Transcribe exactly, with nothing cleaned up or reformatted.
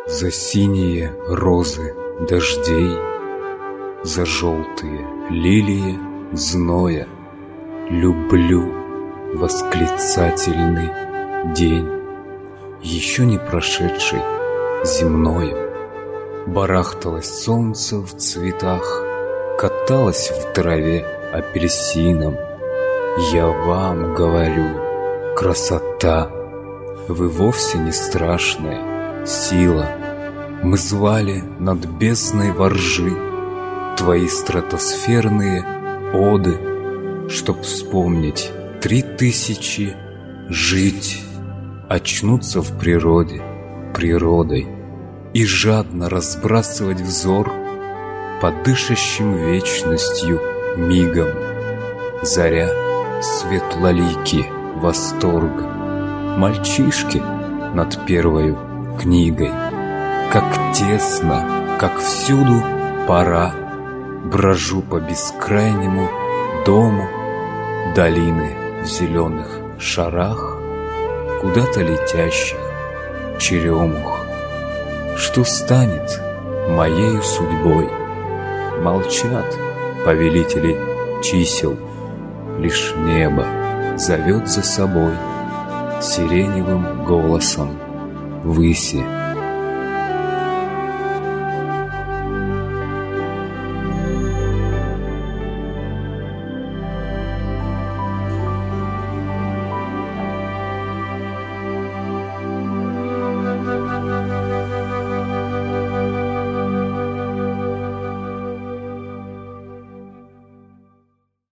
За синие розы дождей, за желтые лилии зноя люблю восклицательный день, еще не прошедший земною. Барахталось солнце в цветах, каталось в траве апельсином. Я вам говорю, красота, вы вовсе не страшная сила. Мы звали над бездной воржи твои стратосферные оды, чтоб вспомнить три тысячи, жить, очнуться в природе, природой и жадно разбрасывать взор по дышащим вечностью мигом. Заря светлолики восторга, мальчишки над первою книгой. Как тесно, как всюду пора, брожу по бескрайнему дому, долины в зеленых шарах, куда-то летящих черемух. Что станет моею судьбой? Молчат повелители чисел, лишь небо зовет за собой сиреневым голосом выси.